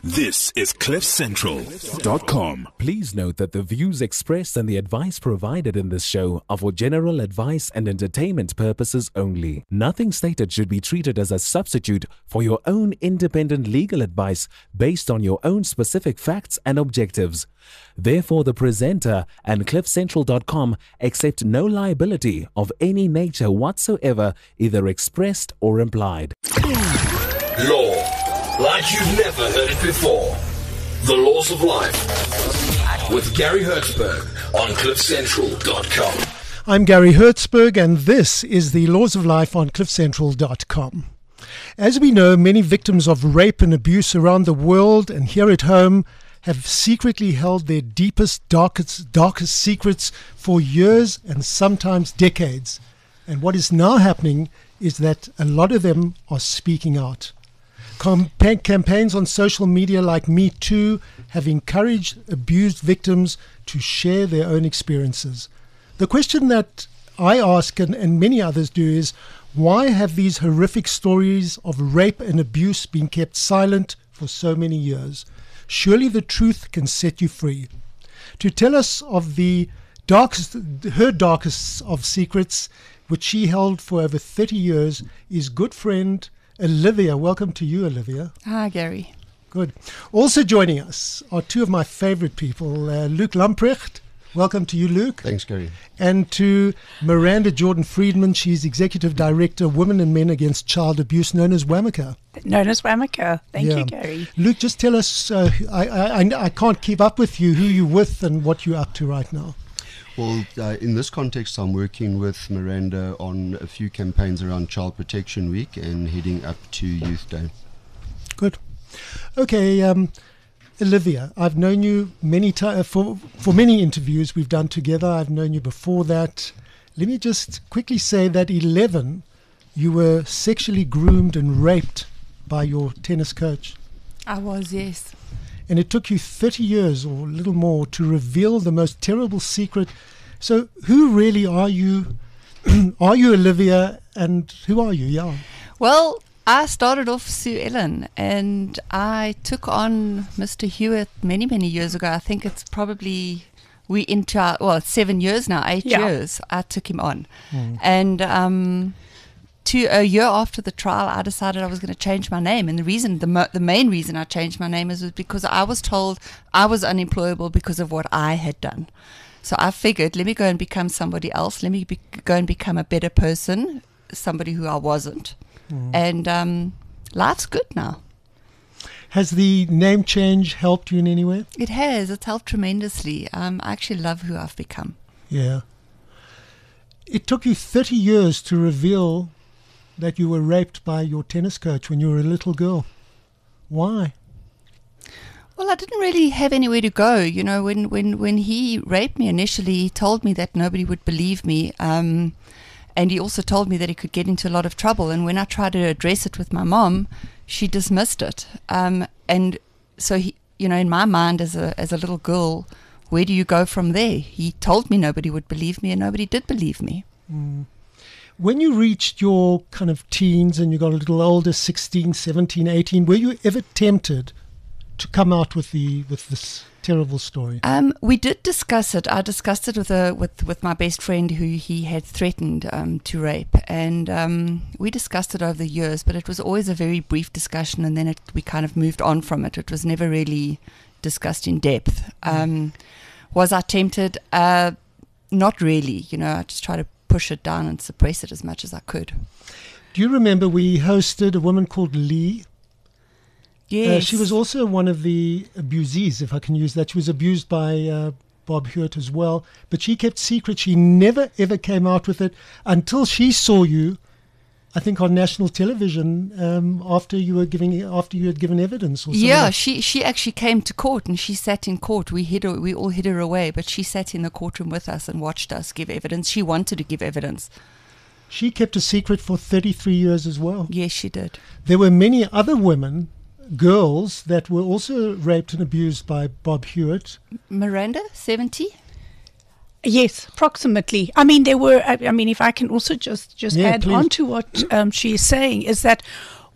This is CliffCentral.com. Please note that the views expressed and the advice provided in this show are for general advice and entertainment purposes only. Nothing stated should be treated as a substitute for your own independent legal advice based on your own specific facts and objectives. Therefore, the presenter and CliffCentral.com accept no liability of any nature whatsoever, either expressed or implied. Law, like you've never heard it before. The Laws of Life with Gary Hertzberg on CliffCentral.com. I'm Gary Hertzberg, and this is the Laws of Life on CliffCentral.com. As we know, many victims of rape and abuse around the world and here at home have secretly held their deepest, darkest secrets for years and sometimes decades. And what is now happening is that a lot of them are speaking out. Campaigns on social media like Me Too have encouraged abused victims to share their own experiences. The question that I ask, and many others do, is why have these horrific stories of rape and abuse been kept silent for so many years? Surely the truth can set you free. To tell us of her darkest of secrets, which she held for over 30 years, is good friend Olivia. Welcome to you, Olivia. Hi, Gary. Good. Also joining us are two of my favorite people, Luke Lamprecht. Welcome to you, Luke. Thanks, Gary. And to Miranda Jordan-Friedman. She's Executive Director, Women and Men Against Child Abuse, known as WAMACA. Thank you, Gary. Luke, just tell us, I can't keep up with you, who you're with and what you're up to right now. Well, in this context, I'm working with Miranda on a few campaigns around Child Protection Week and heading up to Youth Day. Good. Okay, Olivia, I've known you many times for many interviews we've done together. I've known you before that. Let me just quickly say that 11, you were sexually groomed and raped by your tennis coach. I was, yes. And it took you 30 years or a little more to reveal the most terrible secret. So who really are you? Are you Olivia? And who are you? Yeah. Well, I started off Sue Ellen, and I took on Mr. Hewitt many, many years ago. I think it's probably, it's 7 years now, 8 years I took him on. And a year after the trial, I decided I was going to change my name. And the main reason I changed my name was because I was told I was unemployable because of what I had done. So I figured, let me go and become somebody else. Let me go and become a better person, somebody who I wasn't. And life's good now. Has the name change helped you in any way? It has. It's helped tremendously. I actually love who I've become. Yeah. It took you 30 years to reveal that you were raped by your tennis coach when you were a little girl. Why? Well, I didn't really have anywhere to go. You know, when he raped me initially, he told me that nobody would believe me. And he also told me that he could get into a lot of trouble. And when I tried to address it with my mom, she dismissed it. And so he, you know, in my mind as a little girl, where do you go from there? He told me nobody would believe me, and nobody did believe me. When you reached your kind of teens and you got a little older, 16, 17, 18, were you ever tempted to come out with this terrible story? We did discuss it. I discussed it with my best friend who he had threatened to rape, and we discussed it over the years, but it was always a very brief discussion, and then we kind of moved on from it. It was never really discussed in depth. Was I tempted? Not really. You know, I just tried to push it down and suppress it as much as I could. Do you remember we hosted a woman called Lee? Yes. She was also one of the abusees, if I can use that. She was abused by Bob Hewitt as well, but she kept secret. She never ever came out with it until she saw you, I think, on national television after you had given evidence. Or something. Yeah, she actually came to court, and she sat in court. We all hid her away, but she sat in the courtroom with us and watched us give evidence. She wanted to give evidence. She kept a secret for 33 years as well. Yes, she did. There were many other women, girls, that were also raped and abused by Bob Hewitt. Miranda, 70? Yes, approximately. I mean, there were, if I can also just add please. on to what she is saying, is that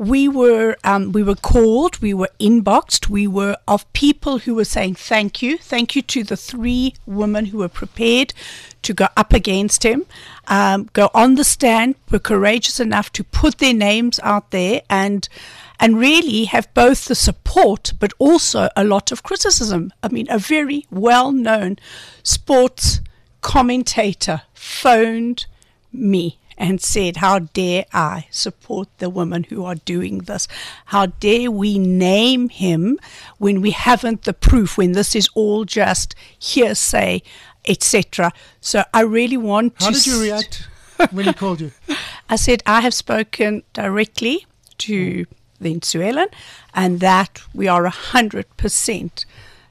we were called, we were inboxed, we were of people who were saying thank you to the 3 women who were prepared to go up against him, go on the stand, were courageous enough to put their names out there and really have both the support but also a lot of criticism. I mean, a very well-known sports commentator phoned me and said, how dare I support the women who are doing this? How dare we name him when we haven't the proof, when this is all just hearsay, etc. So I really want to... How did you react when he called you? I said, I have spoken directly to then Sue Ellen, and that we are 100%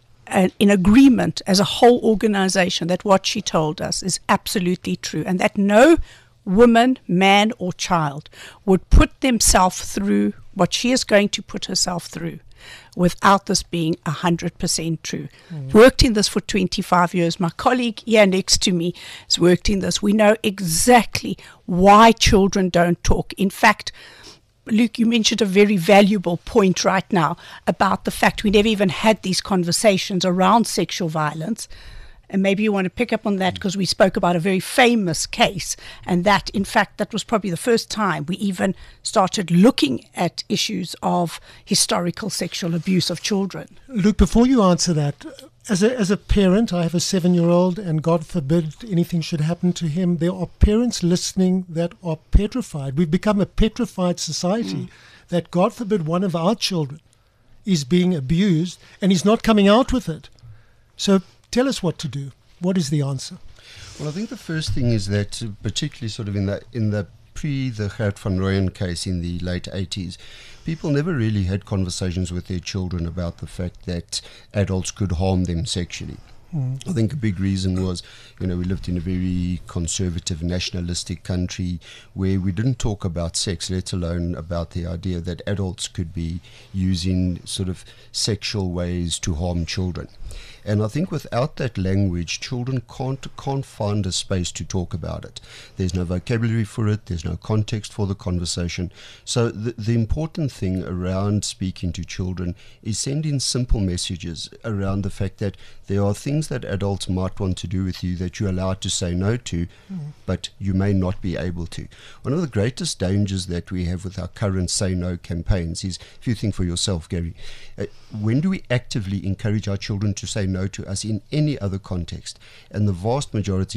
in agreement as a whole organization that what she told us is absolutely true, and that no woman, man or child would put themselves through what she is going to put herself through without this being 100% true. Worked in this for 25 years. My colleague here next to me has worked in this. We know exactly why children don't talk. In fact, Luke, you mentioned a very valuable point right now about the fact we never even had these conversations around sexual violence. And maybe you want to pick up on that because we spoke about a very famous case, and that, in fact, that was probably the first time we even started looking at issues of historical sexual abuse of children. Luke, before you answer that, as a parent, I have a 7-year-old, and God forbid anything should happen to him. There are parents listening that are petrified. We've become a petrified society that, God forbid, one of our children is being abused and he's not coming out with it. So tell us what to do. What is the answer? Well, I think the first thing is that, particularly sort of in the the Gert van Rooyen case in the late 80s, people never really had conversations with their children about the fact that adults could harm them sexually. I think a big reason was, we lived in a very conservative, nationalistic country where we didn't talk about sex, let alone about the idea that adults could be using sort of sexual ways to harm children. And I think without that language, children can't find a space to talk about it. There's no vocabulary for it. There's no context for the conversation. So the important thing around speaking to children is sending simple messages around the fact that there are things that adults might want to do with you that you're allowed to say no to, but you may not be able to. One of the greatest dangers that we have with our current Say No campaigns is, if you think for yourself, Gary, when do we actively encourage our children to say no to us in any other context? And the vast majority,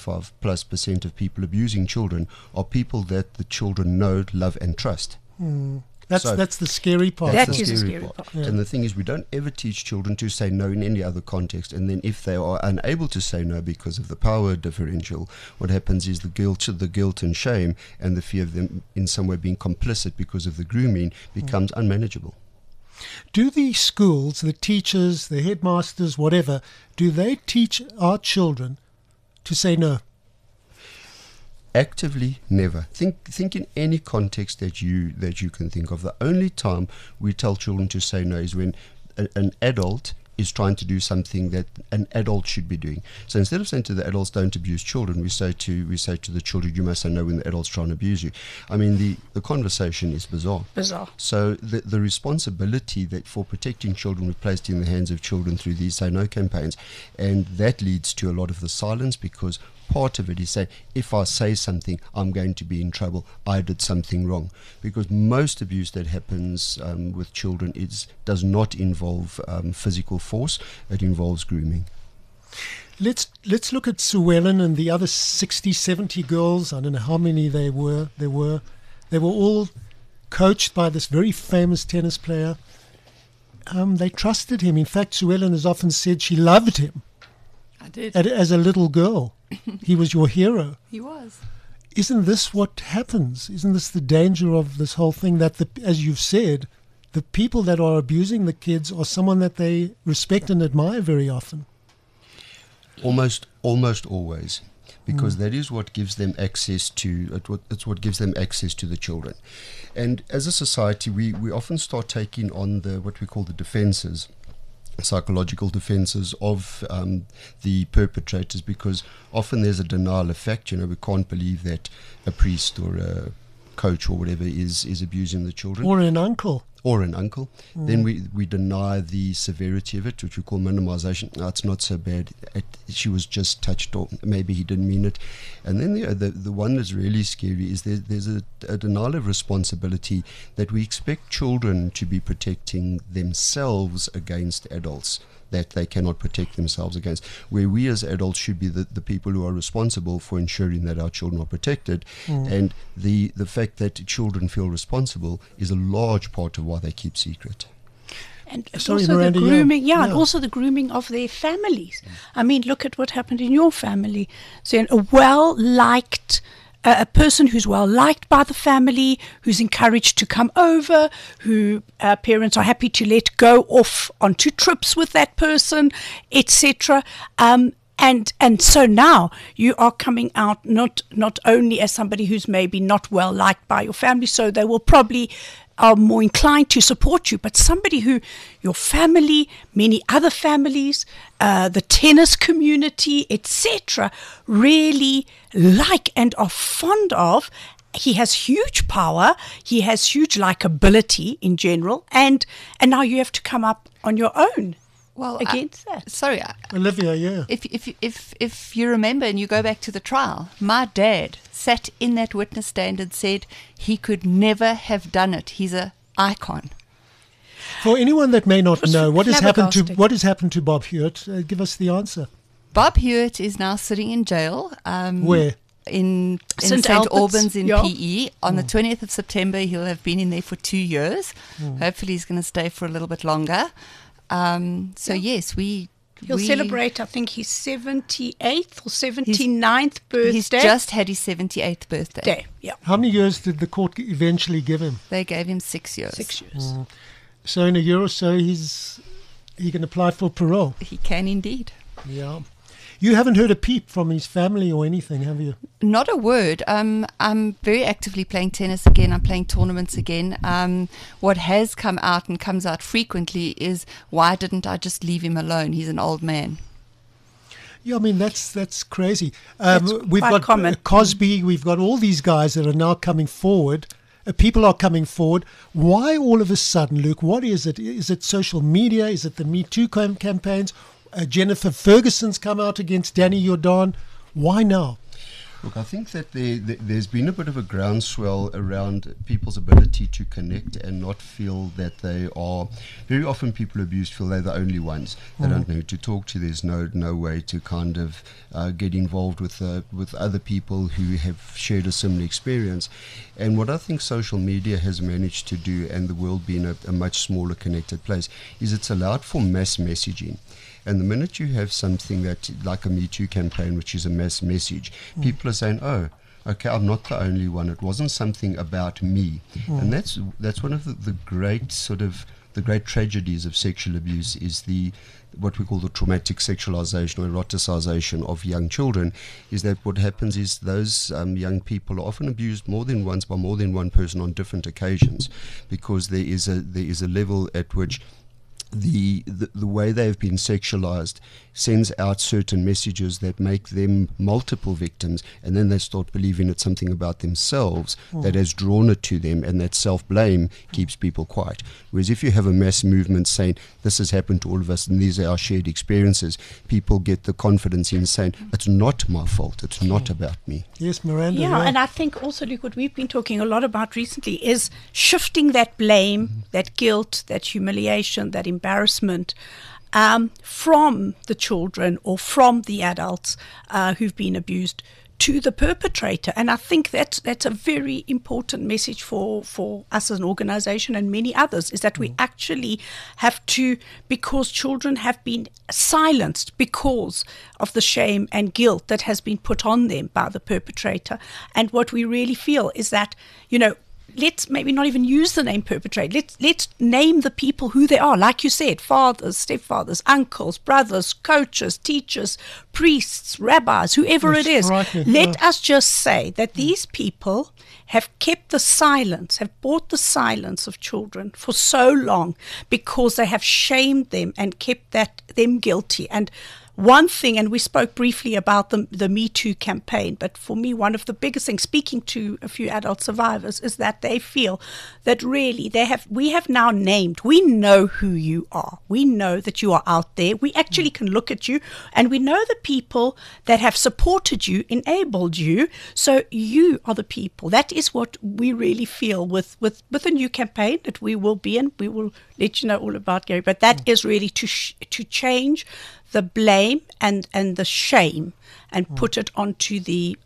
95+% of people abusing children are people that the children know, love and trust. That's the scary part. That is the scary part. Yeah. And the thing is, we don't ever teach children to say no in any other context. And then if they are unable to say no because of the power differential, what happens is the guilt and shame and the fear of them in some way being complicit because of the grooming becomes unmanageable. Do the schools, the teachers, the headmasters, whatever, do they teach our children to say no? Actively, never. Think in any context that you can think of. The only time we tell children to say no is when an adult is trying to do something that an adult should be doing. So instead of saying to the adults, don't abuse children, we say to the children, you must say no when the adult's trying to abuse you. I mean, the conversation is bizarre. So the responsibility that for protecting children was placed in the hands of children through these Say No campaigns, and that leads to a lot of the silence, because part of it is say, if I say something, I'm going to be in trouble. I did something wrong. Because most abuse that happens with children does not involve physical force. It involves grooming. Let's look at Sue Ellen and the other 60, 70 girls. I don't know how many they were. They were all coached by this very famous tennis player. They trusted him. In fact, Sue Ellen has often said she loved him. I did. As a little girl. He was your hero. He was. Isn't this what happens? Isn't this the danger of this whole thing, that, as you've said, the people that are abusing the kids are someone that they respect and admire very often? Almost always. Because that is what gives them access to it's what gives them access to the children. And as a society, we often start taking on what we call the defenses, psychological defenses of the perpetrators, because often there's a denial effect. We can't believe that a priest or coach or whatever is abusing the children. Or an uncle. Then we deny the severity of it, which we call minimization. No, it's not so bad. She was just touched, or maybe he didn't mean it. And then the one that's really scary is there's a denial of responsibility, that we expect children to be protecting themselves against adults that they cannot protect themselves against, where we as adults should be the people who are responsible for ensuring that our children are protected. And the fact that children feel responsible is a large part of why they keep secret. And Sorry, also Miranda, the grooming, yeah. and also the grooming of their families. I mean, look at what happened in your family. So a well-liked a person who's well liked by the family, who's encouraged to come over, who parents are happy to let go off onto trips with that person, etc. And so now you are coming out not only as somebody who's maybe not well liked by your family, so they will probably are more inclined to support you, but somebody who your family, many other families, the tennis community, etc., really like and are fond of. He has huge power. He has huge likability in general, and now you have to come up on your own. Well, against that. Sorry, Olivia, yeah. If you remember and you go back to the trial, my dad sat in that witness stand and said he could never have done it. He's an icon. For anyone that may not know, what has happened to Bob Hewitt? Give us the answer. Bob Hewitt is now sitting in jail. Where? In St. St. Albans in yeah. PE. On the 20th of September, he'll have been in there for 2 years. Hopefully he's going to stay for a little bit longer. Yes, He'll celebrate, I think, his 78th or 79th birthday. He's just had his 78th birthday. Yeah. How many years did the court eventually give him? They gave him 6 years. 6 years. So in a year or so, he can apply for parole. He can indeed. Yeah. You haven't heard a peep from his family or anything, have you? Not a word. I'm very actively playing tennis again. I'm playing tournaments again. What has come out and comes out frequently is, why didn't I just leave him alone? He's an old man. Yeah, I mean, that's crazy. We've quite got common. Cosby, we've got all these guys that are now coming forward. People are coming forward. Why all of a sudden, Luke? What is it? Is it social media? Is it the Me Too campaigns? Jennifer Ferguson's come out against Danny Jordan. Why now? Look, I think that there's been a bit of a groundswell around people's ability to connect and not feel that they are. Very often people abused feel they're the only ones. They don't know who to talk to. There's no way to kind of get involved with other people who have shared a similar experience. And what I think social media has managed to do, and the world being a much smaller connected place, is it's allowed for mass messaging. And the minute you have something that, like a Me Too campaign, which is a mass message, people are saying, oh, okay, I'm not the only one. It wasn't something about me. And that's one of the great the great tragedies of sexual abuse, is what we call the traumatic sexualization or eroticization of young children. Is that what happens is those young people are often abused more than once by more than one person on different occasions, because there is a level at which the way they have been sexualized sends out certain messages that make them multiple victims, and then they start believing it's something about themselves that has drawn it to them, and that self-blame keeps people quiet. Whereas if you have a mass movement saying this has happened to all of us and these are our shared experiences, people get the confidence in saying it's not my fault, it's not about me. Yes, Miranda. Yeah, and I think also, Luke, what we've been talking a lot about recently is shifting that blame, that guilt, that humiliation, that embarrassment from the children or from the adults who've been abused to the perpetrator. And I think that's a very important message for us as an organization and many others, is that we actually have to, because children have been silenced because of the shame and guilt that has been put on them by the perpetrator. And what we really feel is that, let's maybe not even use the name perpetrator. Let's name the people who they are. Like you said, fathers, stepfathers, uncles, brothers, coaches, teachers, priests, rabbis, whoever it is. Let us just say that these people have kept the silence, have bought the silence of children for so long because they have shamed them and kept them guilty. And one thing, and we spoke briefly about the Me Too campaign, but for me, one of the biggest things, speaking to a few adult survivors, is that they feel that really we have now named, we know who you are. We know that you are out there. We actually can look at you, and we know the people that have supported you, enabled you. So you are the people. That is what we really feel with a new campaign that we will be in. We will let you know all about, Gary. But that is really to change the blame and the shame and put it onto the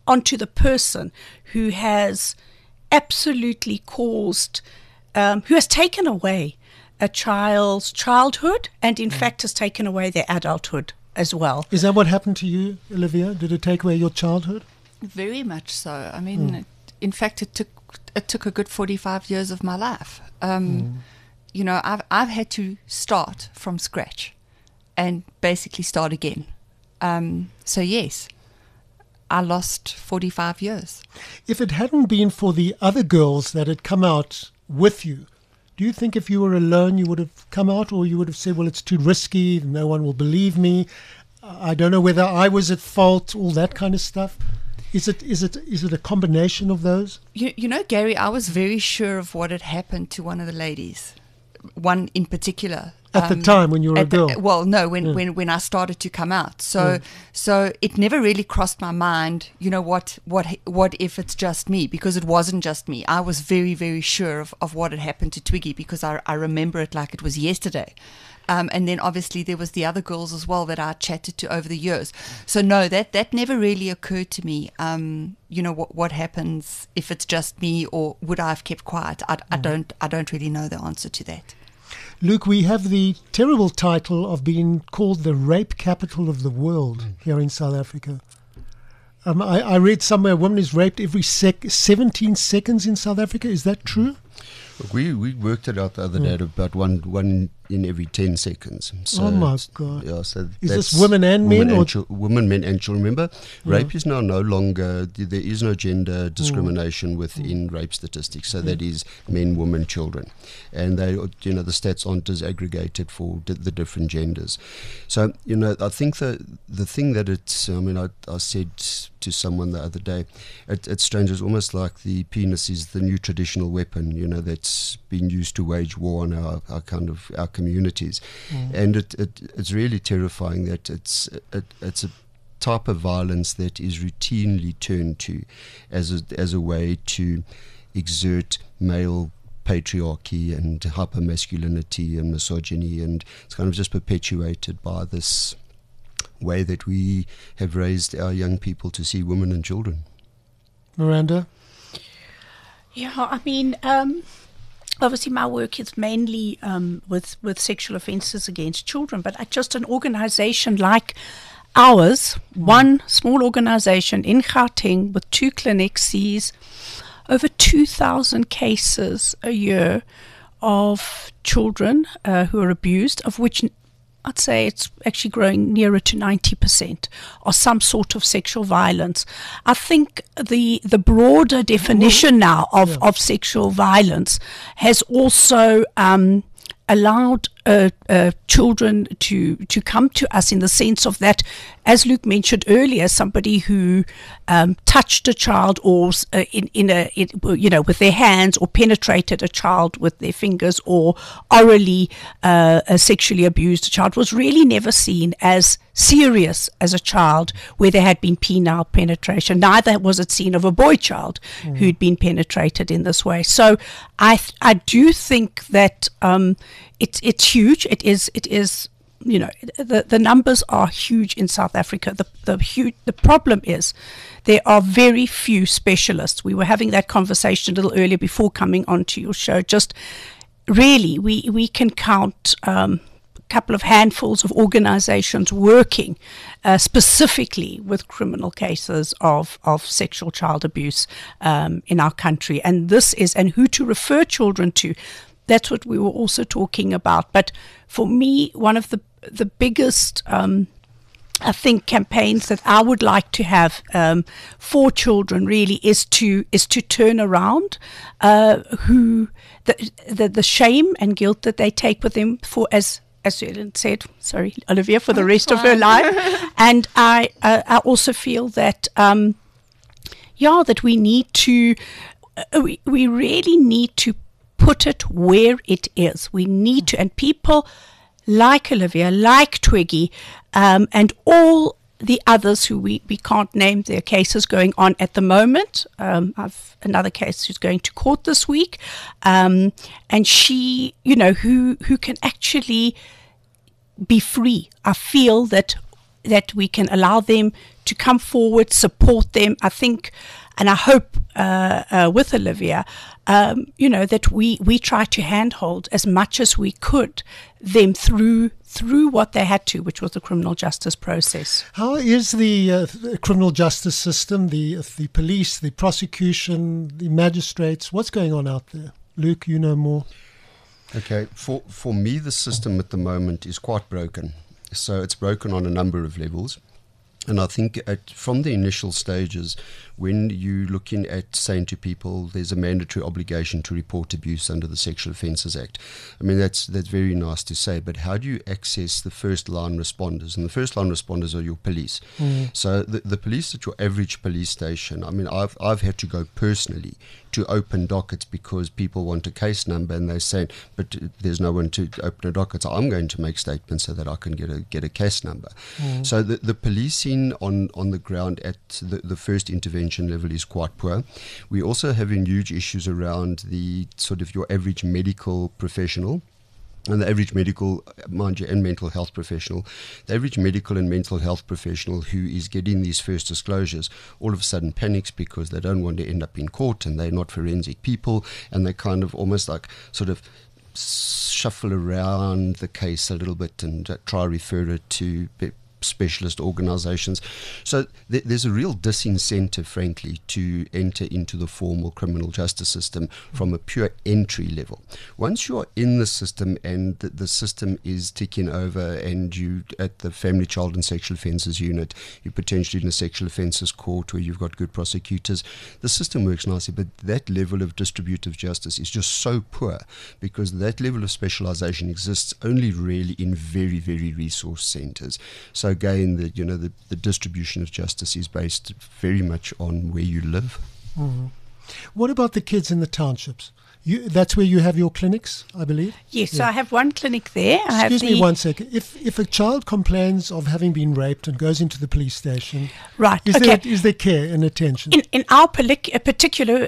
person who has absolutely caused, who has taken away a child's childhood and in fact has taken away their adulthood as well. Is that what happened to you, Olivia? Did it take away your childhood? Very much so. I mean, in fact, it took a good 45 years of my life. You know, I've had to start from scratch and basically start again. So yes, I lost 45 years. If it hadn't been for the other girls that had come out with you, do you think if you were alone you would have come out, or you would have said, well, it's too risky, no one will believe me, I don't know whether I was at fault, all that kind of stuff? Is it a combination of those? You know, Gary, I was very sure of what had happened to one of the ladies, one in particular. At the time when you were a girl? When I started to come out. So it never really crossed my mind, you know, what if it's just me? Because it wasn't just me. I was very, very sure of what had happened to Twiggy, because I remember it like it was yesterday. And then obviously there was the other girls as well that I chatted to over the years. So no, that never really occurred to me. You know, what happens if it's just me, or would I have kept quiet? I don't really know the answer to that. Luke, we have the terrible title of being called the rape capital of the world here in South Africa. I read somewhere a woman is raped every 17 seconds in South Africa. Is that true? We worked it out the other day at about one in every 10 seconds. So oh my God! Yeah, so is this women and men, or women, men, and children? Remember, rape is now no longer. There is no gender discrimination within rape statistics. So that is men, women, children, and they, you know, the stats aren't as aggregated for the different genders. So, you know, I think the thing that it's. I mean, I said to someone the other day, it's strange. It's almost like the penis is the new traditional weapon, you know, that's been used to wage war on our communities, and it's really terrifying that it's a type of violence that is routinely turned to as a way to exert male patriarchy and hypermasculinity and misogyny, and it's kind of just perpetuated by this way that we have raised our young people to see women and children. Miranda? Yeah, I mean, obviously my work is mainly with sexual offences against children, but just an organisation like ours, one small organisation in Gauteng with 2 clinics, sees over 2,000 cases a year of children who are abused, of which I'd say it's actually growing nearer to 90% are some sort of sexual violence. I think the broader definition now of sexual violence has also allowed children to come to us in the sense of that, as Luke mentioned earlier, somebody who touched a child or with their hands, or penetrated a child with their fingers, or orally sexually abused a child, was really never seen as serious as a child where there had been penile penetration. Neither was it seen of a boy child who'd been penetrated in this way. So I do think that it's huge. It is. You know, the numbers are huge in South Africa. The problem is there are very few specialists. We were having that conversation a little earlier before coming onto your show. Just really, we can count a couple of handfuls of organizations working specifically with criminal cases of sexual child abuse in our country. And who to refer children to. That's what we were also talking about. But for me, one of the biggest, I think, campaigns that I would like to have for children really is to turn around the shame and guilt that they take with them for as as Ellen said, sorry, Olivia, for the rest of her life. And I also feel that, that we need to, we really need to put it where it is. We need to, and people like Olivia, like Twiggy, and all the others who we can't name their cases going on at the moment. I've another case who's going to court this week, and she, who can actually be free. I feel that we can allow them to come forward, support them. I think, and I hope with Olivia, that we try to handhold as much as we could them through what they had to, which was the criminal justice process. How is the criminal justice system, the police, the prosecution, the magistrates? What's going on out there? Luke, you know more. Okay, for me, the system at the moment is quite broken. So it's broken on a number of levels. And I think from the initial stages, when you're looking at saying to people there's a mandatory obligation to report abuse under the Sexual Offences Act, I mean, that's very nice to say, but how do you access the first-line responders? And the first-line responders are your police. So the police at your average police station, I mean, I've had to go personally to open dockets because people want a case number and they're saying, but there's no one to open a docket, so I'm going to make statements so that I can get a case number. So the policing on the ground at the first intervention level is quite poor. We also having huge issues around the sort of your average medical professional. And the average medical, mind you, and mental health professional, the average medical and mental health professional who is getting these first disclosures all of a sudden panics because they don't want to end up in court and they're not forensic people, and they kind of almost like sort of shuffle around the case a little bit and try to refer it to specialist organizations. So there's a real disincentive, frankly, to enter into the formal criminal justice system from a pure entry level. Once you're in the system and the system is ticking over and you at the Family, Child and Sexual Offences Unit, you're potentially in a sexual offences court where you've got good prosecutors, the system works nicely, but that level of distributive justice is just so poor because that level of specialization exists only really in very, very resource centers. So again, the distribution of justice is based very much on where you live. What about the kids in the townships? That's where you have your clinics, I believe? Yes, so I have one clinic there. Excuse me 1 second. If a child complains of having been raped and goes into the police station, right? Is there care and attention? In our particular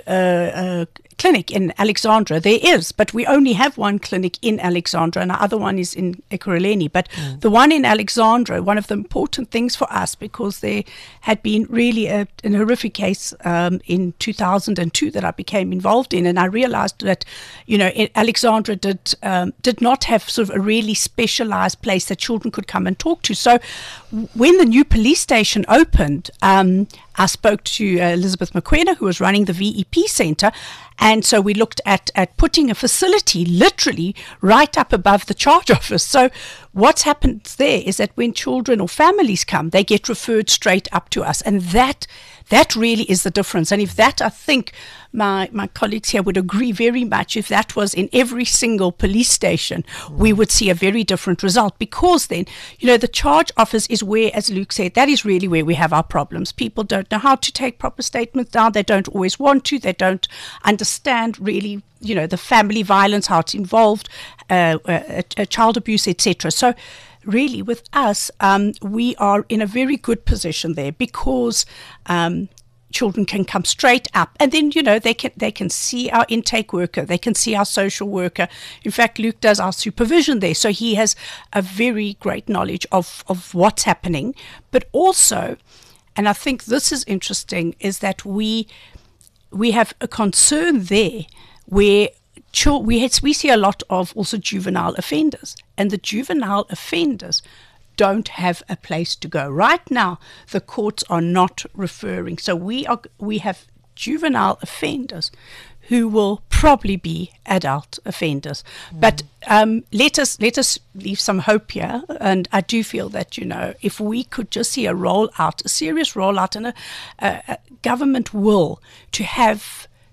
clinic in Alexandra, there is, but we only have one clinic in Alexandra and our other one is in Ekurhuleni. But the one in Alexandra, one of the important things for us, because there had been really an horrific case in 2002 that I became involved in, and I realized that, Alexandra did not have sort of a really specialized place that children could come and talk to. So when the new police station opened, I spoke to Elizabeth McQuena, who was running the VEP Centre, and so we looked at putting a facility literally right up above the charge office. So what's happened there is that when children or families come, they get referred straight up to us, and that really is the difference. And if that, I think my colleagues here would agree very much, if that was in every single police station, we would see a very different result, because then, the charge office is where, as Luke said, that is really where we have our problems. People don't know how to take proper statements down. They don't always want to. They don't understand really, the family violence, how it's involved, child abuse, etc. So really with us, we are in a very good position there, because children can come straight up, and then they can see our intake worker, they can see our social worker. In fact, Luke does our supervision there, so he has a very great knowledge of what's happening. But also, and I think this is interesting, is that we have a concern there where we see a lot of also juvenile offenders, and the juvenile offenders don't have a place to go. Right now, the courts are not referring. So we have juvenile offenders who will probably be adult offenders. But let us leave some hope here. And I do feel that, if we could just see a serious rollout, and a government will to have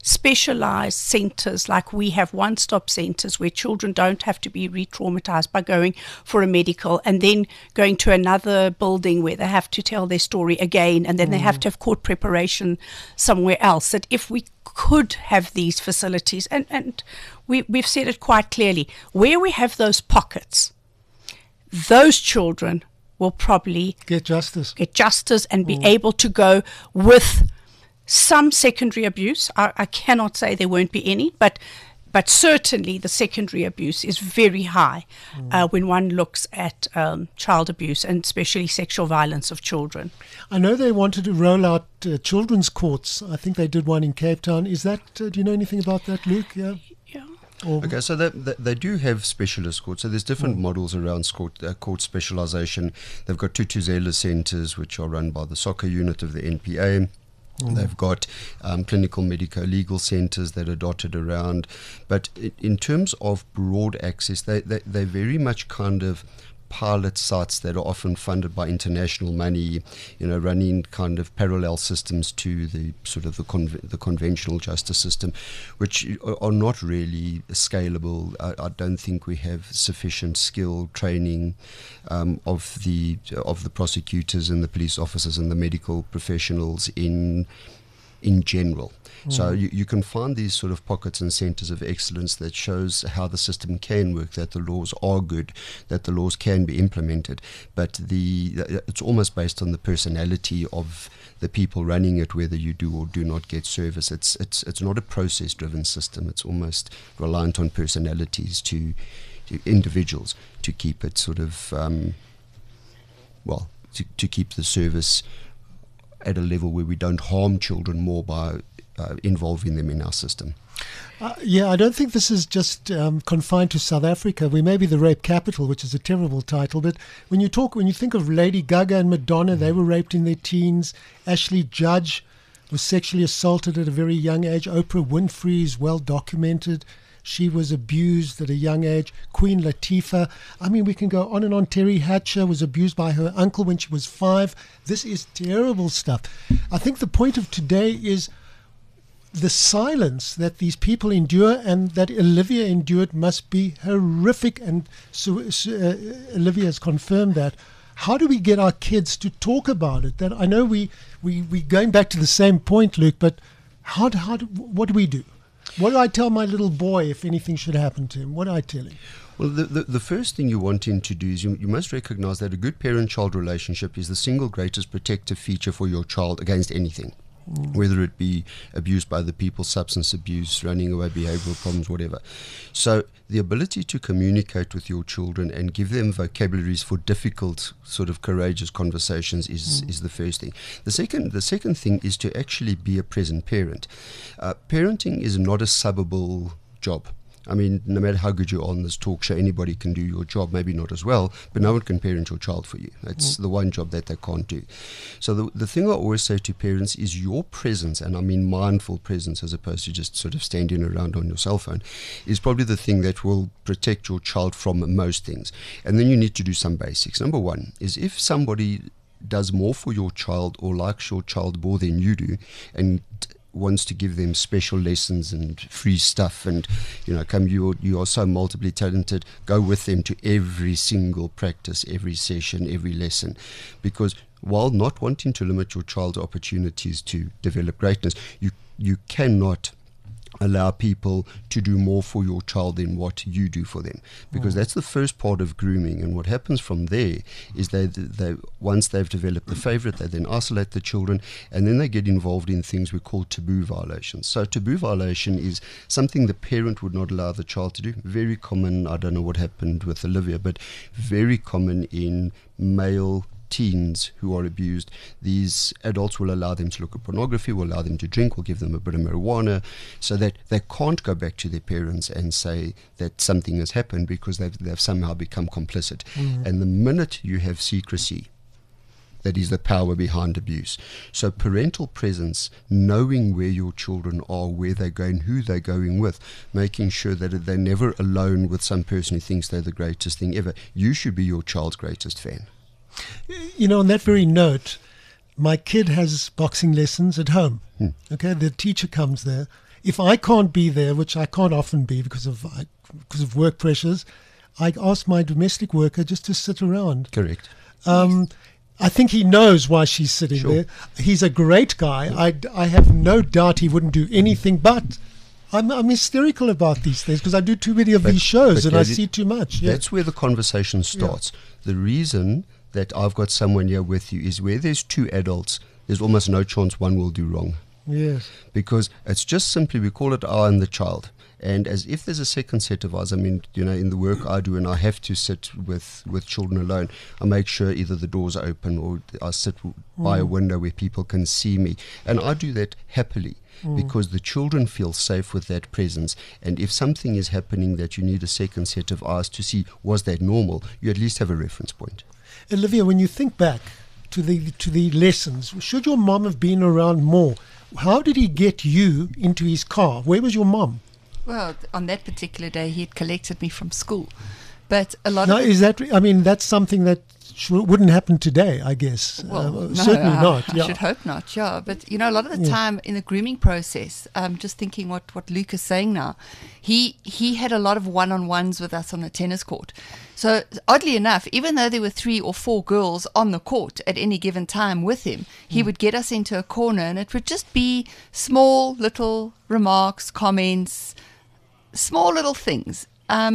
specialized centers, like we have one-stop centers where children don't have to be re-traumatized by going for a medical and then going to another building where they have to tell their story again, and then they have to have court preparation somewhere else. That if we could have these facilities, and we've said it quite clearly, where we have those pockets, those children will probably Get justice. and be able to go with some secondary abuse. I cannot say there won't be any, but certainly the secondary abuse is very high when one looks at child abuse and especially sexual violence of children. I know they wanted to roll out children's courts. I think they did one in Cape Town. Is that, do you know anything about that, Luke? Yeah. Okay, so they do have specialist courts. So there's different models around court specialization. They've got Tutuzela centers, which are run by the soccer unit of the NPA. They've got clinical medico-legal centres that are dotted around. But in terms of broad access, they very much kind of pilot sites that are often funded by international money, running kind of parallel systems to the sort of the conventional justice system, which are not really scalable. I don't think we have sufficient skill training of the prosecutors and the police officers and the medical professionals in general. So you can find these sort of pockets and centres of excellence that shows how the system can work, that the laws are good, that the laws can be implemented, but it's almost based on the personality of the people running it, whether you do or do not get service. It's not a process-driven system. It's almost reliant on personalities to individuals to keep it sort of, to keep the service at a level where we don't harm children more by involving them in our system. I don't think this is just confined to South Africa. We may be the rape capital, which is a terrible title, but when you think of Lady Gaga and Madonna, they were raped in their teens. Ashley Judge was sexually assaulted at a very young age. Oprah Winfrey is well documented. She was abused at a young age. Queen Latifah. I mean, we can go on and on. Terry Hatcher was abused by her uncle when she was 5. This is terrible stuff. I think the point of today is the silence that these people endure and that Olivia endured must be horrific, and so Olivia has confirmed that. How do we get our kids to talk about it? That I know we going back to the same point, Luke, but what do we do? What do I tell my little boy if anything should happen to him? What do I tell him? Well, the first thing you want him to do is you must recognize that a good parent-child relationship is the single greatest protective feature for your child against anything. Whether it be abuse by the people, substance abuse, running away, behavioral problems, whatever. So the ability to communicate with your children and give them vocabularies for difficult, sort of courageous conversations is the first thing. The second thing is to actually be a present parent. Parenting is not a subbable job. I mean, no matter how good you are on this talk show, anybody can do your job, maybe not as well, but no one can parent your child for you. It's the one job that they can't do. So the thing I always say to parents is your presence, and I mean mindful presence as opposed to just sort of standing around on your cell phone, is probably the thing that will protect your child from most things. And then you need to do some basics. Number one is if somebody does more for your child or likes your child more than you do and wants to give them special lessons and free stuff and you are so multiply talented, go with them to every single practice, every session, every lesson, because while not wanting to limit your child's opportunities to develop greatness, you cannot allow people to do more for your child than what you do for them, because that's the first part of grooming. And what happens from there is they once they've developed the favorite, they then isolate the children, and then they get involved in things we call taboo violations. So taboo violation is something the parent would not allow the child to do. Very common, I don't know what happened with Olivia, but very common in male teens who are abused. These adults will allow them to look at pornography, will allow them to drink, will give them a bit of marijuana, so that they can't go back to their parents and say that something has happened, because they've somehow become complicit. And the minute you have secrecy, that is the power behind abuse. So parental presence, knowing where your children are, where they're going, who they're going with, making sure that they're never alone with some person who thinks they're the greatest thing ever. You should be your child's greatest fan. On that very note, my kid has boxing lessons at home. Okay, the teacher comes there. if I can't be there, which I can't often be because of work pressures, I ask my domestic worker just to sit around. Correct. I think he knows why she's sitting there. He's a great guy. I have no doubt he wouldn't do anything, but I'm hysterical about these things because I do too many of these shows and I see too much. That's where the conversation starts. The reason that I've got someone here with you is where there's two adults, there's almost no chance one will do wrong. Yes. Because it's just simply, we call it I and the child. And as if there's a second set of eyes, I mean, in the work I do and I have to sit with children alone, I make sure either the doors are open or I sit by a window where people can see me. And I do that happily because the children feel safe with that presence. And if something is happening that you need a second set of eyes to see, was that normal, you at least have a reference point. Olivia, when you think back to the lessons, should your mom have been around more? How did he get you into his car? Where was your mom? Well, on that particular day, he had collected me from school. But a lot now, of... that's something that wouldn't happen today, I guess. Well, no, certainly not. I should hope not, yeah. But, a lot of the time in the grooming process, just thinking what Luke is saying now, he had a lot of one-on-ones with us on the tennis court. So, oddly enough, even though there were 3 or 4 girls on the court at any given time with him, he would get us into a corner and it would just be small little remarks, comments, small little things.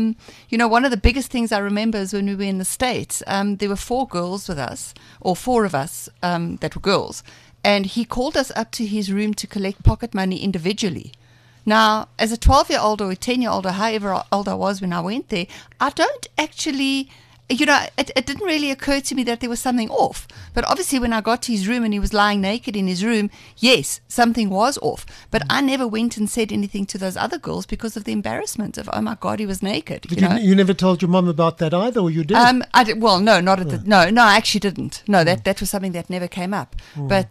One of the biggest things I remember is when we were in the States, there were 4 girls with us, or 4 of us that were girls, and he called us up to his room to collect pocket money individually. Now, as a 12-year-old or a 10-year-old or however old I was when I went there, I don't actually... it didn't really occur to me that there was something off. But obviously when I got to his room and he was lying naked in his room, yes, something was off. But I never went and said anything to those other girls because of the embarrassment of, oh my God, he was naked. You never told your mom about that either, or you did? Well, no, not at the... No, I actually didn't. No, that was something that never came up. But,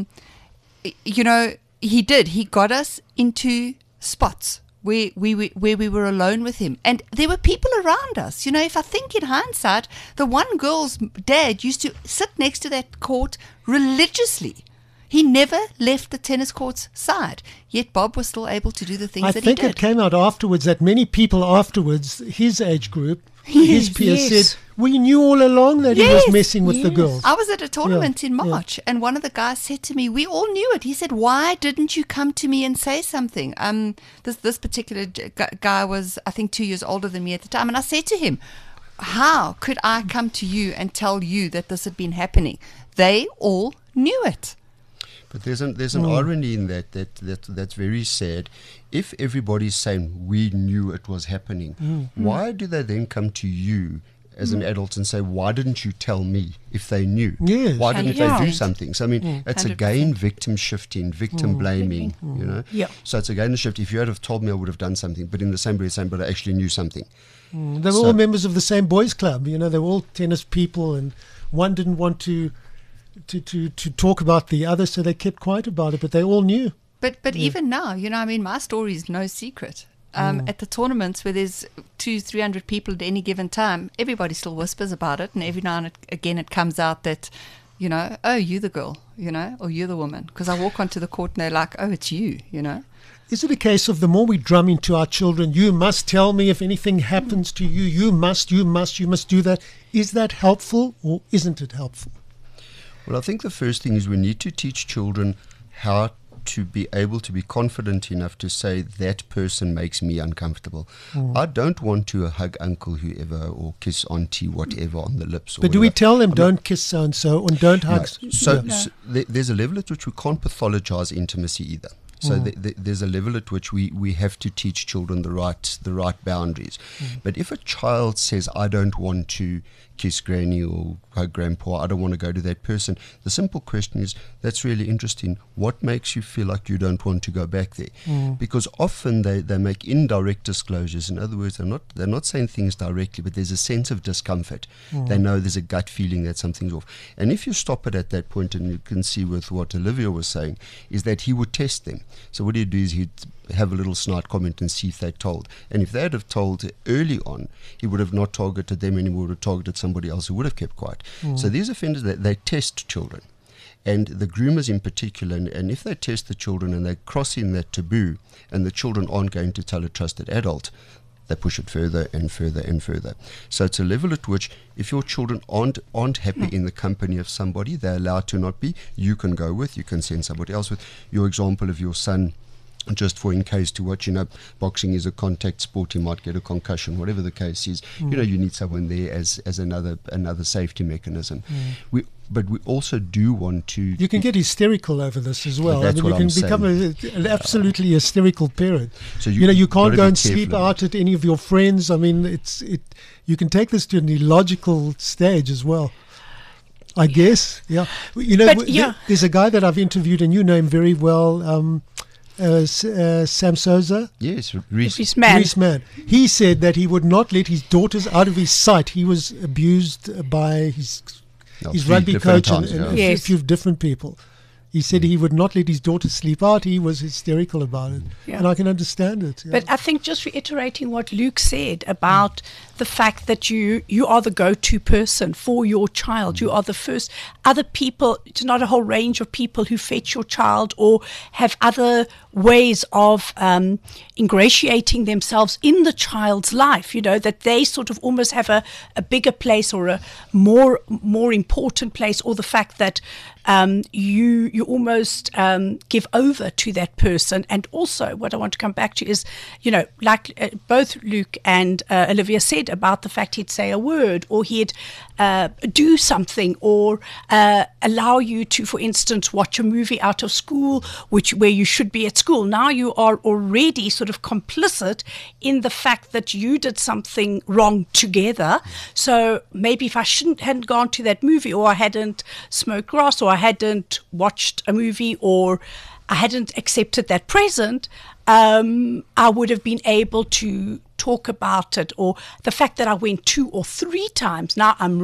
he did. He got us into spots where we were alone with him. And there were people around us. If I think in hindsight, the one girl's dad used to sit next to that court religiously. He never left the tennis court's side. Yet Bob was still able to do the things that he did. I think it came out afterwards that many people afterwards, his age group, his peers said, we knew all along that he was messing with the girls. I was at a tournament in March, and one of the guys said to me, we all knew it. He said, why didn't you come to me and say something? This particular guy was, I think, 2 years older than me at the time. And I said to him, how could I come to you and tell you that this had been happening? They all knew it. But there's an irony in that's very sad. If everybody's saying we knew it was happening, why do they then come to you as an adult and say, why didn't you tell me if they knew? Yes. Why didn't they do something? So, it's 100%. Again victim shifting, victim blaming, Yeah. So it's again the shift. If you had have told me, I would have done something. But in the same breath saying, but I actually knew something. They were all members of the same boys' club. They were all tennis people, and one didn't want to talk about the other, so they kept quiet about it, but they all knew. But even now, my story is no secret. At the tournaments where there's 200-300 people at any given time, everybody still whispers about it, and every now and again it comes out that, oh, you're the girl, or you're the woman. Because I walk onto the court and they're like, oh, it's you, Is it a case of the more we drum into our children, you must tell me if anything happens to you, you must do that? Is that helpful or isn't it helpful? Well, I think the first thing is we need to teach children how to be able to be confident enough to say that person makes me uncomfortable. I don't want to hug uncle whoever or kiss auntie whatever on the lips. But do we tell them don't kiss so-and-so and don't hug? No. So there's a level at which we can't pathologize intimacy either. So there's a level at which we have to teach children the right boundaries. But if a child says, I don't want to kiss granny or hug grandpa, I don't want to go to that person, the simple question is, that's really interesting. What makes you feel like you don't want to go back there? Because often they make indirect disclosures. In other words, they're not saying things directly, but there's a sense of discomfort. They know there's a gut feeling that something's off. And if you stop it at that point, and you can see with what Olivia was saying, is that he would test them. So what he'd do is he'd have a little snide comment and see if they told. And if they'd have told early on, he would have not targeted them and he would have targeted somebody else who would have kept quiet. So these offenders, they test children. And the groomers in particular, and if they test the children and they're crossing that taboo and the children aren't going to tell a trusted adult, they push it further and further and further. So it's a level at which if your children aren't happy in the company of somebody, they're allowed to not be. You can go with, you can send somebody else with. Your example of your son, just for in case to watch, boxing is a contact sport, he might get a concussion, whatever the case is. You need someone there as another safety mechanism. But we also do want to... You can get hysterical over this as well. That's you can become an absolutely hysterical parent. So you can't go and sleep out at any of your friends. I mean, you can take this to an illogical stage as well. I guess, yeah. There's a guy that I've interviewed, and you know him very well, Sam Souza. Yes, Reese Mann. He said that he would not let his daughters out of his sight. He was abused by his rugby coach and a few different people. He said he would not let his daughter sleep out. He was hysterical about it. Yeah. And I can understand it. Yeah. But I think just reiterating what Luke said about the fact that you are the go-to person for your child. You are the first. Other people, it's not a whole range of people who fetch your child or have other ways of ingratiating themselves in the child's life, that they sort of almost have a bigger place or a more important place, or the fact that you almost give over to that person. And also what I want to come back to is, like both Luke and Olivia said about the fact he'd say a word, or he'd do something, or allow you to, for instance, watch a movie out of school, where you should be at school. Now you are already sort of complicit in the fact that you did something wrong together. So maybe if I hadn't gone to that movie, or I hadn't smoked grass, or I hadn't watched a movie, or I hadn't accepted that present, I would have been able to talk about it. Or the fact that I went 2 or 3 times,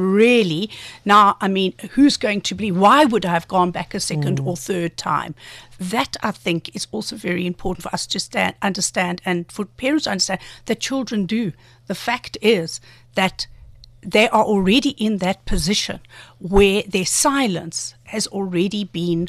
who's going to believe? Why would I have gone back a second or third time? That, I think, is also very important for us to understand, and for parents to understand that children do. The fact is that they are already in that position where their silence has already been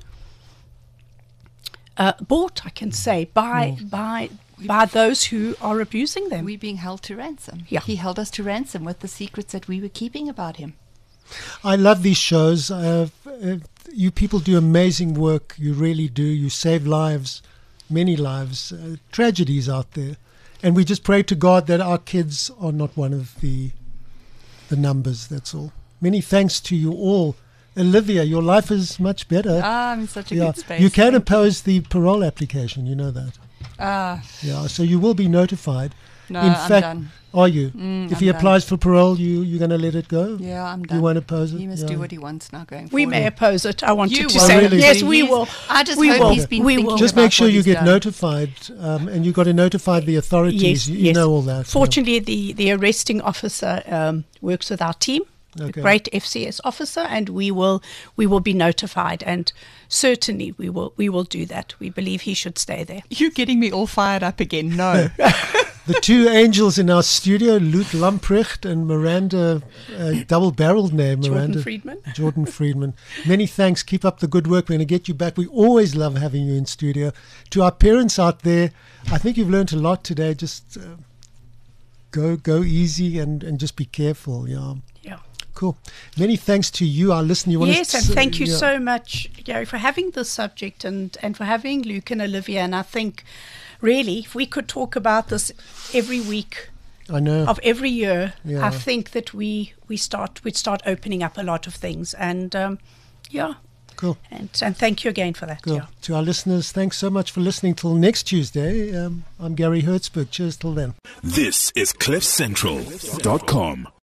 bought, I can say, by those who are abusing them. We're being held to ransom. Yeah. He held us to ransom with the secrets that we were keeping about him. I love these shows. You people do amazing work. You really do. You save lives, many lives, tragedies out there. And we just pray to God that our kids are not one of the numbers, that's all. Many thanks to you all. Olivia, your life is much better. I'm in such a good space. You can oppose the parole application, you know that. So you will be notified. No, in I'm fact, done. Are you? If he applies for parole, you're going to let it go? Yeah, I'm done. You won't oppose it? He must do what he wants now going forward. We may oppose it. I wanted to will. say. Really? Yes, we will. I just hope he's been thinking Just about make sure what you he's get done. notified, and you've got to notify the authorities. Yes, you know all that. Fortunately, the arresting officer works with our team. Okay. A great FCS officer, and we will be notified, and certainly we will do that. We believe he should stay there. You're getting me all fired up again. No. The 2 angels in our studio, Luke Lamprecht and Miranda, double-barreled name, Miranda. Jordan Friedman. Many thanks. Keep up the good work. We're going to get you back. We always love having you in studio. To our parents out there, I think you've learned a lot today. Just go easy and just be careful. Yeah. Cool. Many thanks to you, our listener. Yes, and thank you so much, Gary, for having this subject and for having Luke and Olivia. And I think, really, if we could talk about this every week of every year, I think that we'd start opening up a lot of things. And, Cool. And thank you again for that. Cool. Yeah. To our listeners, thanks so much for listening. Till next Tuesday, I'm Gary Hertzberg. Cheers till then. This is CliffCentral.com.